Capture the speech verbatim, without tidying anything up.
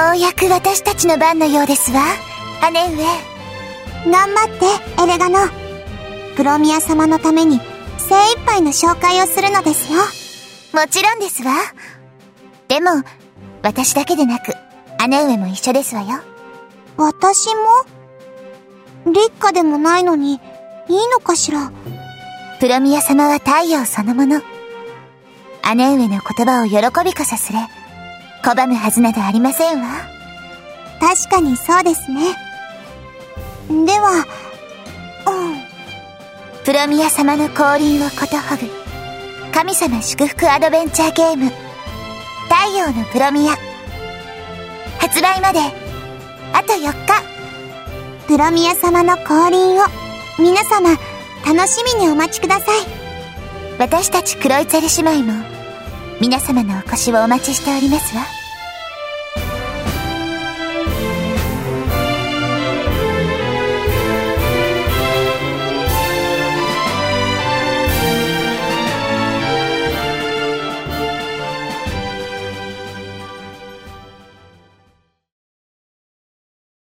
うやく私たちの番のようですわ、姉上。 頑張ってエレガノ。プロミア様のために精一杯の紹介をするのですよ。 もちろんですわ。でも私だけでなく姉上も一緒ですわよ。 私も？立花でもないのにいいのかしら。 プロミア様は太陽そのもの。姉上の言葉を喜びこそすれ拒むはずなどありませんわ。 確かにそうですね。では、うん。 プロミア様の降臨をことほぐ神様祝福アドベンチャーゲーム太陽のプロミア、発売まであとよっか。 プロミア様の降臨を皆様楽しみにお待ちください。 私たちクロイツェル姉妹も皆様のお越しをお待ちしておりますわ。